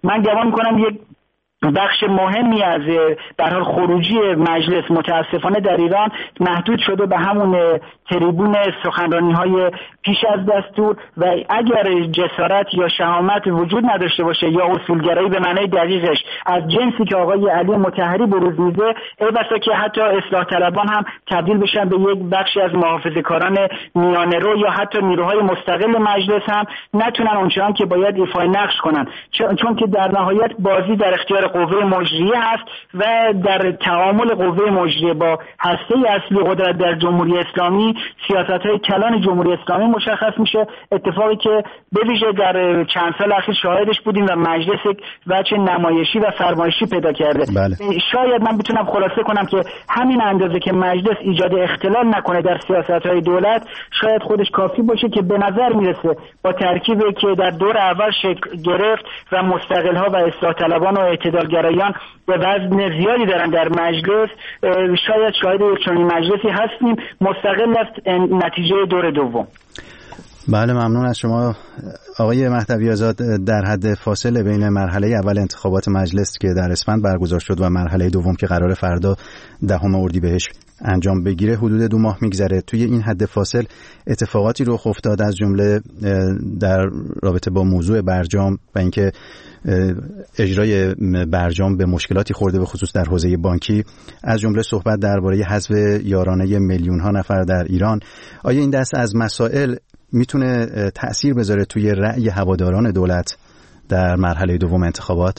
من گمان می‌کنم یک بخش مهمی از به هر حال خروجی مجلس متاسفانه در ایران محدود شده به همون تریبون سخنرانی‌های پیش از دستور و اگر جسارت یا شهامت وجود نداشته باشه یا اصولگرایی به معنای دقیقش از جنسی که آقای علی مطهری بروز میده، ای بسا که حتی اصلاح طلبان هم تبدیل بشن به یک بخشی از محافظه‌کاران میانه‌رو یا حتی نیروهای مستقل مجلس هم نتونن اونچنان که باید ایفای نقش کنن، چون که در نهایت بازی در اختیار قوه مجریه هست و در تعامل قوه مجریه با هسته اصلی قدرت در جمهوری اسلامی سیاست‌های کلان جمهوری اسلامی مشخص میشه، اتفاقی که به ویژه در چند سال اخیر شاهدش بودیم و مجلس یک وجه نمایشی و فرمایشی پیدا کرده. بله. شاید من بتونم خلاصه کنم که همین اندازه که مجلس ایجاد اختلال نکنه در سیاست‌های دولت شاید خودش کافی باشه که به نظر میرسه با ترکیبی که در دور اول شکل گرفت و مستقل‌ها و اصلاح طلبان و اعتدالگرایان به وزن زیادی دارن در مجلس، شاید شاهد یک چنین مجلسی هستیم مستقل از نتیجه دور دوم. بله، ممنون از شما آقای مهدوی آزاد. در حد فاصله بین مرحله اول انتخابات مجلس که در اسفند برگزار شد و مرحله دوم که قرار فردا 10 اردیبهشت انجام بگیره حدود 2 ماه میگذره. توی این حد فاصل اتفاقاتی رخ افتاد، از جمله در رابطه با موضوع برجام و اینکه اجرای برجام به مشکلاتی خورده، به خصوص در حوزه بانکی، از جمله صحبت درباره حذف یارانه میلیون ها نفر در ایران. آیا این دست از مسائل میتونه تأثیر بذاره توی رأی هواداران دولت در مرحله دوم انتخابات؟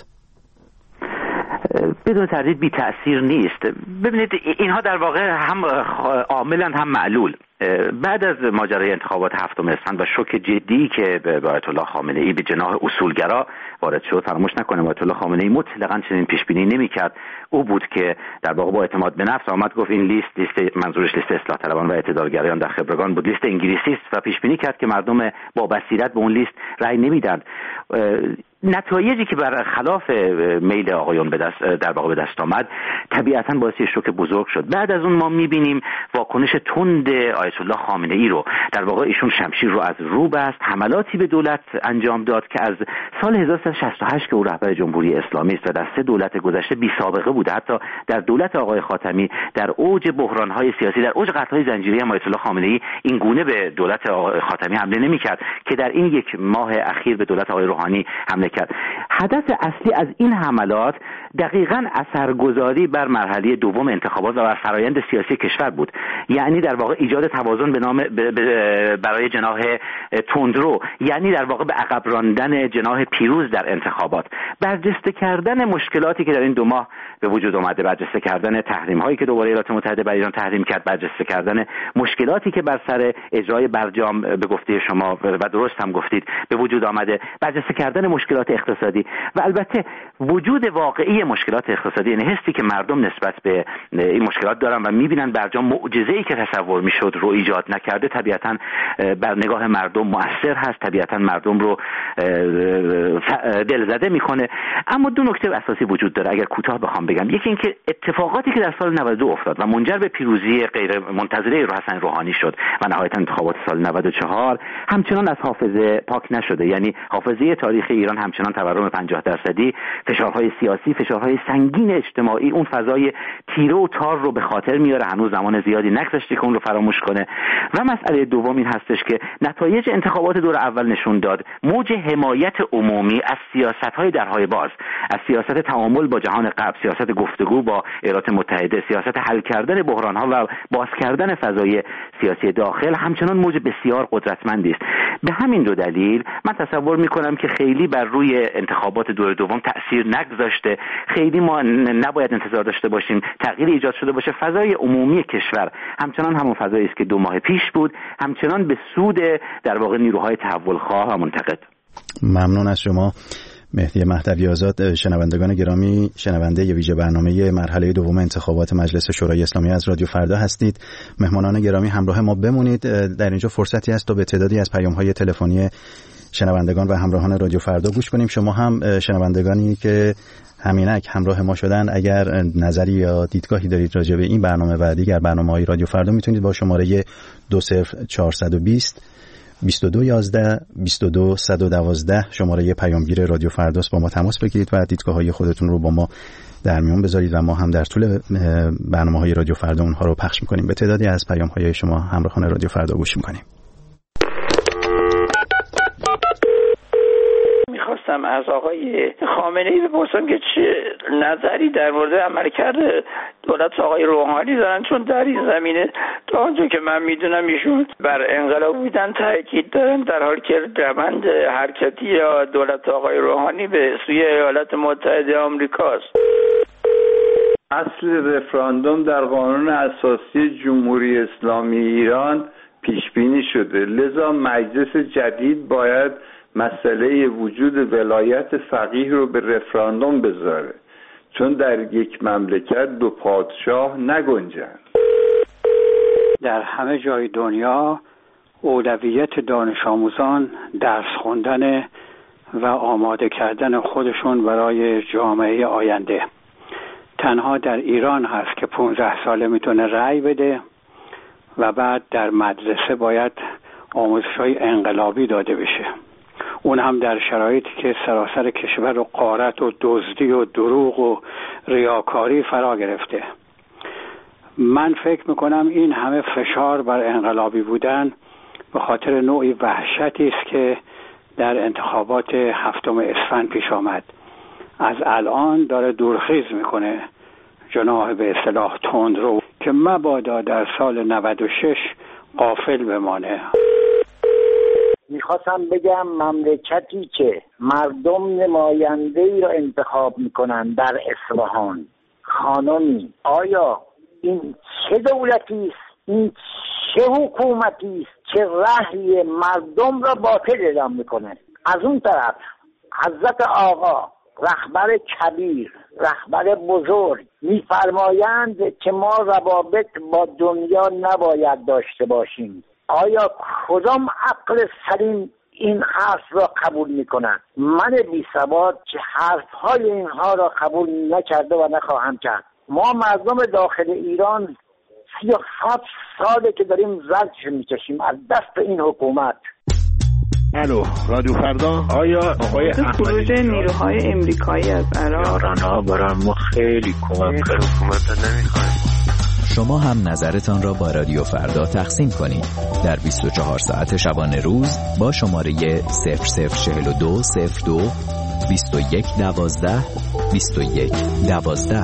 بدون تردید بی تأثیر نیست. ببینید اینها در واقع هم عاملاً هم معلول. بعد از ماجرای انتخابات 7 اسفند و شوک جدی که به آیت الله خامنه ای به جناح اصولگرا وارد شد، فراموش نکنیم آیت الله خامنه ای مطلقاً چنین پیش بینی نمی‌کرد. او بود که در واقع با اعتماد به نفس آمد گفت این لیست منظورش لیست اصلاح طلبان و اعتدالگرایان در خبرگان بود، لیست انگلیسی است و پیش بینی کرد که مردم با بصیرت به اون لیست رأی نمیدن. نتایجی که برخلاف میل آقایون در واقع به دست آمد طبیعتاً باعث شوک بزرگ شد. بعد از اون ما می‌بینیم واکنش تند آیت الله خامنه ای رو، در واقع ایشون شمشیر رو از رو بست، حملاتی به دولت انجام داد که از سال 1368 که او رهبر جمهوری اسلامی است و در 3 دولت گذشته بی سابقه بوده. حتی در دولت آقای خاتمی در اوج بحران‌های سیاسی، در اوج قتل‌های زنجیره‌ای آیت الله خامنه ای این گونه به دولت آقای خاتمی حمله نمی‌کرد که در این 1 ماه اخیر به دولت آقای روحانی حمله کرد. هدف اصلی از این حملات دقیقاً اثرگذاری بر مرحله دوم انتخابات و بر فرایند سیاسی کشور بود. یعنی در واقع ایجاد توازن به نام برای جناح تندرو، یعنی در واقع به عقب راندن جناح پیروز در انتخابات، برجسته کردن مشکلاتی که در این 2 ماه به وجود اومده، برجسته کردن تحریم هایی که دوباره ایالات متحده بر ایران تحریم کرد، برجسته کردن مشکلاتی که بر سر اجرای برجام به گفته شما و درست هم گفتید به وجود آمده، برجسته کردن مشکلات اقتصادی و البته وجود واقعی مشکلات اقتصادی، یعنی حسی که مردم نسبت به این مشکلات دارن و میبینن برجام معجزه‌ای که تصور میشد رو ایجاد نکرده، طبیعتاً بر نگاه مردم مؤثر هست، طبیعتاً مردم رو دلزده میکنه. اما 2 نکته اساسی وجود داره اگر کوتاه بخوام بگم. یکی اینکه اتفاقاتی که در سال 92 افتاد و منجر به پیروزی غیر منتظره حسن روحانی شد و نهایتاً انتخابات سال 94 همچنان از حافظه پاک نشده. یعنی حافظه تاریخ ایران همچنان تورم 50%، فشارهای سیاسی، فشارهای سنگین اجتماعی، اون فضای تیره و تار رو به خاطر میاره. هنوز زمان زیادی نگذشته که اون رو فراموش کنه. و مسئله دوم این هستش که نتایج انتخابات دور اول نشون داد موج حمایت عمومی از سیاست‌های درهای باز، از سیاست تعامل با جهان غرب، سیاست گفتگو با ایالات متحده، سیاست حل کردن بحران‌ها و باز کردن فضای سیاسی داخل همچنان موج بسیار قدرتمندی است. به همین 2 دلیل من تصور می‌کنم که خیلی بر روی انتخابات دور دوم تأثیر نگذاشته. خیلی ما نباید انتظار داشته باشیم تغییری ایجاد شده باشه. فضای عمومی کشور همچنان همون فضایی است که 2 ماه پیش بود، همچنان به سود در واقع نیروهای تحولخواه و منتقد. ممنون از شما مهدی مهدوی آزاد. شنوندگان گرامی، شنونده ویژه برنامه مرحله دوم انتخابات مجلس شورای اسلامی از رادیو فردا هستید. مهمانان گرامی همراه ما بمونید. در اینجا فرصتی است تا به تعدادی از پیام‌های تلفنی شنوندگان و همراهان رادیو فردا گوش کنیم. شما هم شنوندگانی که همینک همراه ما شدن، اگر نظری یا دیدگاهی دارید راجع به این برنامه و دیگر برنامه‌های رادیو فردا، میتونید با شماره 20420 2211 22 112 شماره پیامگیر رادیو فرداست. با ما تماس بگیرید و دیدگاه‌های خودتون رو با ما در میون بذارید و ما هم در طول برنامه‌های رادیو فردا اونها رو پخش می‌کنیم. به تعدادی از پیام‌های شما همراهان رادیو فردا گوش می‌کنیم. میخواستم از آقای خامنه‌ای بپرسم که چه نظری در مورد عملکرد دولت آقای روحانی دارن، چون در این زمینه تا آنجا که من میدونم ایشون بر انقلاب بودن تاکید دارن، در حالی که روند حرکتی یا دولت آقای روحانی به سوی ایالات متحده آمریکاست. اصل رفراندوم در قانون اساسی جمهوری اسلامی ایران پیش بینی شده، لذا مجلس جدید باید مسئله وجود ولایت فقیه رو به رفراندوم بذاره، چون در یک مملکت دو پادشاه نگنجند. در همه جای دنیا اولویت دانش آموزان درس خوندن و آماده کردن خودشون برای جامعه آینده. تنها در ایران هست که 15 ساله میتونه رأی بده و بعد در مدرسه باید آموزش‌های انقلابی داده بشه، اون هم در شرایطی که سراسر کشور رو غارت و دزدی و دروغ و ریاکاری فرا گرفته. من فکر میکنم این همه فشار بر انقلابی بودن به خاطر نوعی وحشتی است که در انتخابات 7 اسفند پیش آمد. از الان داره دورخیز میکنه جناح به اصطلاح تندرو که مبادا در سال 96 غافل بمانه. میخواستم بگم مملکتی که مردم نماینده‌ای را انتخاب میکنن در اصفهان، خانمی، آیا این چه دولتی است؟ این چه حکومتی است که رأی مردم را باطل اعلام میکنه؟ از اون طرف حضرت آقا رهبر کبیر، رهبر بزرگ میفرمایند که ما روابط با دنیا نباید داشته باشیم. آیا کدام عقل سلیم این حرف را قبول میکنند؟ من بی سواد که حرفهای اینها را قبول نکرده و نخواهم کرد. ما مردم داخل ایران 37 ساله که داریم زجر میکشیم از دست این حکومت. الو رادیو فردا. آیا آقای خروج نیروهای امریکایی از عراق ایران‌ها برای ما خیلی کمک کرد. حکومت نمیخوایم. شما هم نظرتان را با رادیو فردا تقسیم کنید در 24 ساعت شبانه روز با شماره 0042 02 21 12 21 12.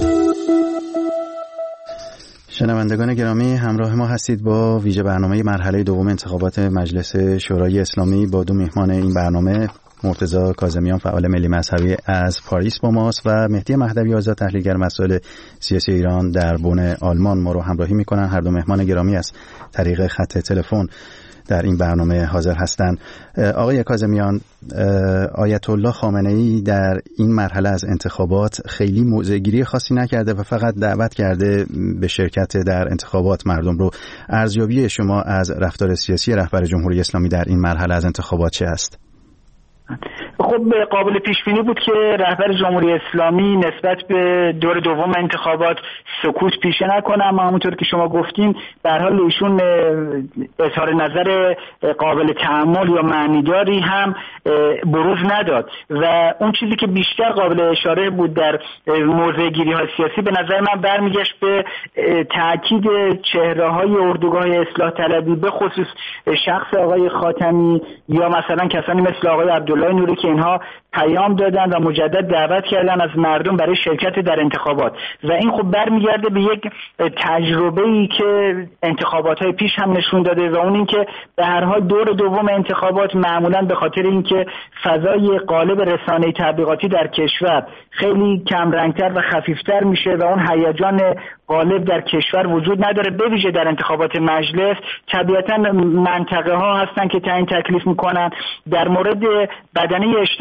شنوندگان گرامی، همراه ما هستید با ویژه برنامه مرحله دوم انتخابات مجلس شورای اسلامی با دو میهمان این برنامه. مرتضی کاظمیان فعال ملی مذهبی از پاریس با ماست و مهدی مهدوی آزاد تحلیلگر مسائل سیاسی ایران در بن آلمان ما رو همراهی میکنن. هر دو مهمان گرامی از طریق خط تلفن در این برنامه حاضر هستند. آقای کاظمیان، آیت الله خامنه‌ای در این مرحله از انتخابات خیلی موضع‌گیری خاصی نکرده و فقط دعوت کرده به شرکت در انتخابات مردم رو. ارزیابی شما از رفتار سیاسی رهبر جمهوری اسلامی در این مرحله از انتخابات چه است؟ خب قابل پیش بینی بود که رهبر جمهوری اسلامی نسبت به دور دوم انتخابات سکوت پیشه نکنه، اما همونطور که شما گفتین به هر حال ایشون اظهار نظر قابل تأمل یا معنیداری هم بروز نداد و اون چیزی که بیشتر قابل اشاره بود در موضع‌گیری‌های سیاسی به نظر من برمیگشت به تأکید چهره‌های اردوگاه اصلاح طلبی، به خصوص شخص آقای خاتمی یا مثلا کسانی مثل آقای عبدالله نوری که اینها پیام دادن و مجدد دعوت کردن از مردم برای شرکت در انتخابات و این خب برمیگرده به یک تجربه‌ای که انتخابات‌های پیش هم نشون داده و اون این که به هر حال دور دوم انتخابات معمولاً به خاطر اینکه فضای قالب رسانه‌ای تبلیغاتی در کشور خیلی کم رنگتر و خفیفتر میشه و اون هیجان غالب در کشور وجود نداره، به ویژه در انتخابات مجلس طبیعتاً منطقه ها هستن که تعیین تکلیف میکنن. در مورد بدنه اجتماعی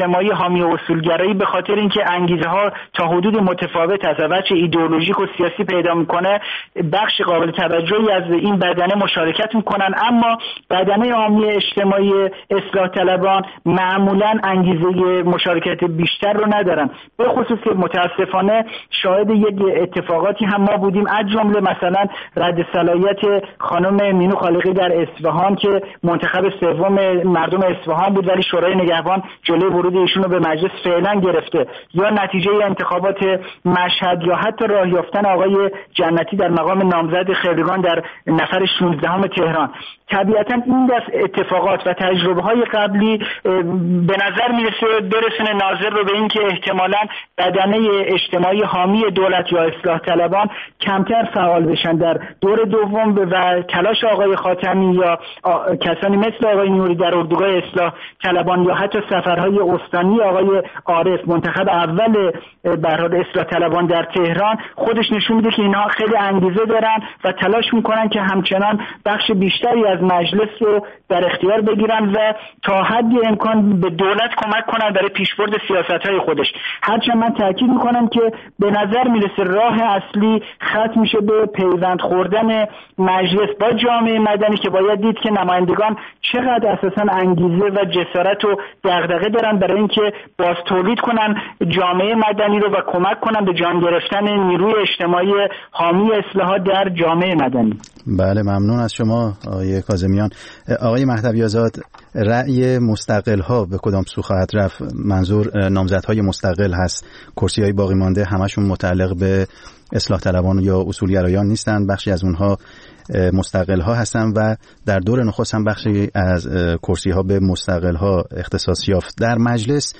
حامی اصولگرایی به خاطر اینکه انگیزه ها تا حدود متفاوت از بچه ایدئولوژیک و سیاسی پیدا میکنه بخش قابل توجهی از این بدنه مشارکت میکنن، اما بدنه عامی اجتماعی اصلاح طلبان معمولا انگیزه مشارکت بیشتر رو ندارن، به خصوص که متاسفانه شاهد یک اتفاقاتی هم ما بودیم، از جمله مثلا رد صلاحیت خانم مینو خالقی در اصفهان که منتخب سوم مردم اصفهان بود ولی شورای نگهبان جلوی ورود ایشون رو به مجلس فعلا گرفته، یا نتیجه انتخابات مشهد، یا حتی راه یافتن آقای جنتی در مقام نامزد خبرگان در نفر 16 تهران. طبیعتا این دست اتفاقات و تجربه‌های قبلی به نظر میرسه برسونه ناظر رو به اینکه احتمالاً بدنه اجتماعی حامی دولت یا اصلاح طلبان کمتر فعال بشن در دور دوم و تلاش آقای خاتمی یا کسانی مثل آقای نوری در اردوگاه اصلاح طلبان یا حتی سفرهای استانی آقای عارف منتخب اول برای اصلاح طلبان در تهران خودش نشون میده که اینها خیلی انگیزه دارن و تلاش میکنن که همچنان بخش بیشتری از مجلس رو در اختیار بگیرن و تا حدی امکان به دولت کمک کنن برای پیشبرد سیاست‌های خودش. هرچند من تاکید میکنم که به نظر میرسه راه اصلی ختم میشه به پیوند خوردن مجلس با جامعه مدنی که باید دید که نمایندگان چقدر اساساً انگیزه و جسارت و دغدغه دارن برای اینکه باز تولید کنن جامعه مدنی رو و کمک کنن به جان گرفتن نیروی اجتماعی حامی اصلاحات در جامعه مدنی. بله، ممنون از شما آقای کاظمیان. آقای مهدوی آزاد، رأی مستقل ها به کدام سو خواهد رفت؟ منظور نامزدهای مستقل هست، کرسی های باقی مانده همشون متعلق به اصلاح طلبان یا اصولگرایان نیستن، بخشی از اونها مستقل ها هستن و در دور نخست هم بخشی از کرسی ها به مستقل ها اختصاص یافت. در مجلس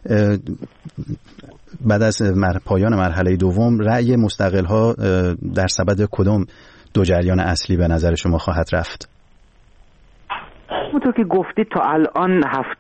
بعد از پایان مرحله دوم رأی مستقل ها در سبد کدام دو جریان اصلی به نظر شما خواهد رفت؟ همونطور که گفتید تا الان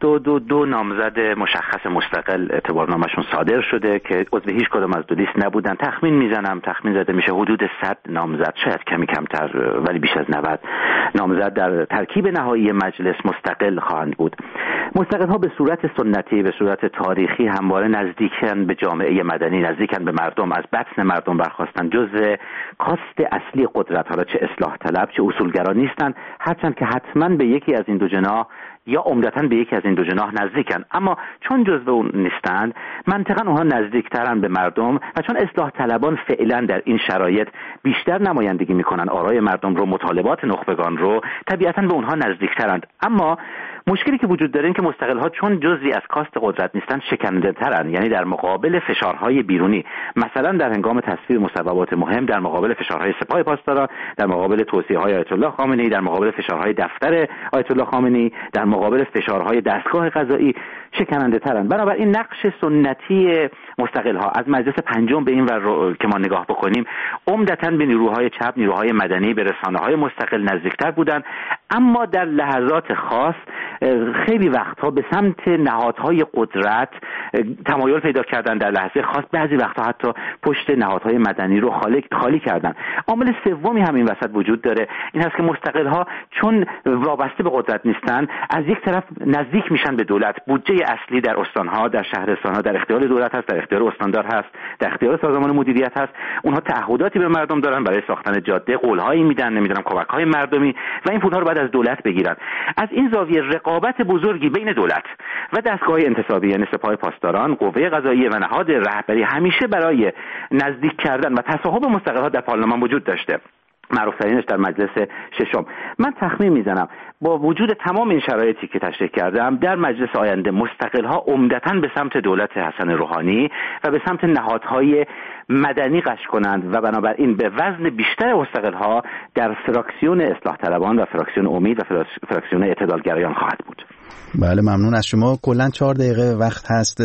72 نامزد مشخص مستقل اعتبارنامه‌شون صادر شده که عضو هیچ کدام از دو لیست نبودن. تخمین زده میشه حدود 100 نامزد، شاید کمی کمتر ولی بیش از 90 نامزد در ترکیب نهایی مجلس مستقل خواهند بود. مستقل ها به صورت سنتی، به صورت تاریخی همواره نزدیکن به جامعه مدنی، نزدیکن به مردم، از بطن مردم برخاستن، جزء کاست اصلی قدرت، حالا چه اصلاح طلب چه اصولگرا نیستن، هرچند که حتما به یکی از این دو جناح یا عمدتاً به یکی از این دو جناح نزدیکن، اما چون جزو اون نیستند منطقاً اونها نزدیکترن به مردم و چون اصلاح طلبان فعلا در این شرایط بیشتر نمایندگی میکنن آرای مردم رو، مطالبات نخبگان رو، طبیعتاً به اونها نزدیکترند. اما مشکلی که وجود داره این که مستقل ها چون جزئی از کاست قدرت نیستن شکننده ترن، یعنی در مقابل فشارهای بیرونی، مثلا در هنگام تصویب مصوبات مهم، در مقابل فشارهای سپاه پاسداران، در مقابل توصیه‌های آیت الله خامنه‌ای، در مقابل فشارهای دفتر آیت الله خامنه‌ای، در مقابل فشارهای دستگاه قضایی شکننده ترن. بنابراین نقش سنتی مستقل ها از مجلس پنجم به این ور که ما نگاه بکنیم عمدتاً به نیروهای چپ، نیروهای مدنی، به رسانه‌های مستقل نزدیکتر بودن، اما در لحظات خاص خیلی وقتها به سمت نهادهای قدرت تمایل پیدا کردن، در لحظه خاص بعضی وقتها حتی پشت نهادهای مدنی رو خالی کردن. عامل سومی هم این وسط وجود داره، این هست که مستقل ها چون وابسته به قدرت نیستن از یک طرف نزدیک میشن به دولت، بودجه اصلی در استانها، در شهرستانها در اختیار دولت هست، در اختیار استاندار هست، در اختیار سازمان مدیریت هست، اونها تعهداتی به مردم دارن برای ساختن جاده، قولهایی میدن، نمیدونم کمک‌های مردمی و این پول‌ها رو بعد از دولت بگیرن. از این زاویه رقابت بزرگی بین دولت و دستگاه انتصابی یعنی سپاه پاسداران، قوه قضاییه و نهاد رهبری همیشه برای نزدیک کردن و تصاحب مستقل‌ها در پارلمان وجود داشته. معروف‌ترینش در مجلس ششم. من تخمین میزنم با وجود تمام این شرایطی که تشریح کردم در مجلس آینده مستقل‌ها عمدتاً به سمت دولت حسن روحانی و به سمت نهادهای مدنی قش کنند و بنابراین به وزن بیشتر مستقل‌ها در فراکسیون اصلاح طلبان و فراکسیون امید و فراکسیون اعتدالگرایان خواهد بود. بله، ممنون از شما. کلاً 4 دقیقه وقت هست.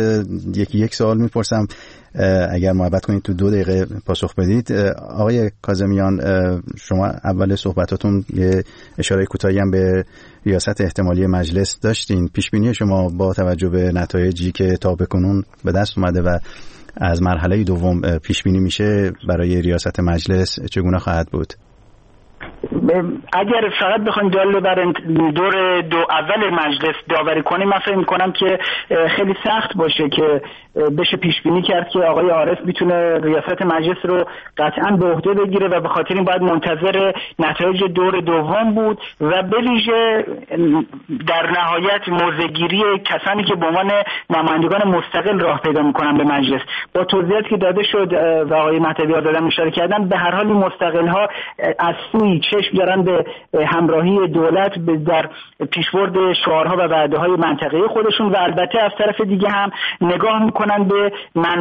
یک سوال میپرسم اگر محبت کنید تو 2 دقیقه پاسخ بدید. آقای کاظمیان، شما اول صحبتاتون یه اشاره کوتاهی هم به ریاست احتمالی مجلس داشتین. پیشبینی شما با توجه به نتایجی که تا بکنون به دست اومده و از مرحله دوم پیشبینی میشه برای ریاست مجلس چگونه خواهد بود؟ اگر فقط بخوایم دال بر دور دو اول مجلس داوری کنیم، من فکر می‌کنم که خیلی سخت باشه که بشه پیش بینی کرد که آقای عارف میتونه ریاست مجلس رو قطعاً به عهده بگیره و به خاطر این باید منتظر نتایج دور دوم بود و به ویژه در نهایت موضع‌گیری کسانی که به عنوان نمایندگان مستقل راه پیدا میکنن به مجلس. با توضیحاتی که داده شد و آقای مهدوی آزاد اشاره کردن، به هر حال این مستقل‌ها از سوی چشم دارن به همراهی دولت در پیشبرد شعارها و وعده‌های منطقه‌ای خودشون و البته از طرف دیگه هم نگاه میکنن به